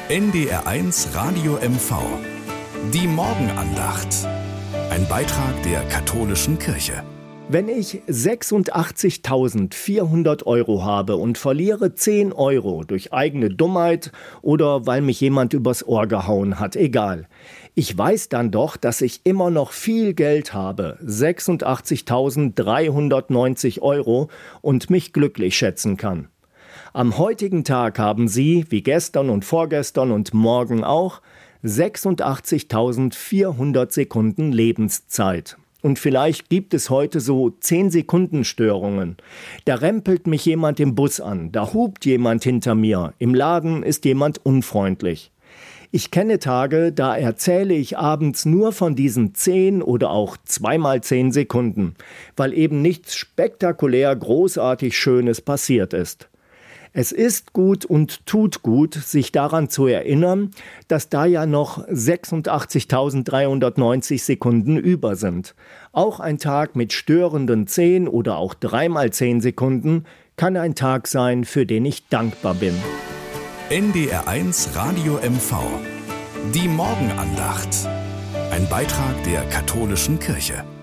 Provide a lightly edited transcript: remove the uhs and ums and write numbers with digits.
NDR1 Radio MV. Die Morgenandacht. Ein Beitrag der katholischen Kirche. Wenn ich 86.400 € habe und verliere 10 € durch eigene Dummheit oder weil mich jemand übers Ohr gehauen hat, egal. Ich weiß dann doch, dass ich immer noch viel Geld habe, 86.390 € und mich glücklich schätzen kann. Am heutigen Tag haben Sie, wie gestern und vorgestern und morgen auch, 86.400 Sekunden Lebenszeit. Und vielleicht gibt es heute so 10-Sekunden-Störungen. Da rempelt mich jemand im Bus an, da hupt jemand hinter mir, im Laden ist jemand unfreundlich. Ich kenne Tage, da erzähle ich abends nur von diesen 10 oder auch 2x10 Sekunden, weil eben nichts spektakulär großartig Schönes passiert ist. Es ist gut und tut gut, sich daran zu erinnern, dass da ja noch 86.390 Sekunden über sind. Auch ein Tag mit störenden 10 oder auch 3x10 Sekunden kann ein Tag sein, für den ich dankbar bin. NDR1 Radio MV. Die Morgenandacht. Ein Beitrag der katholischen Kirche.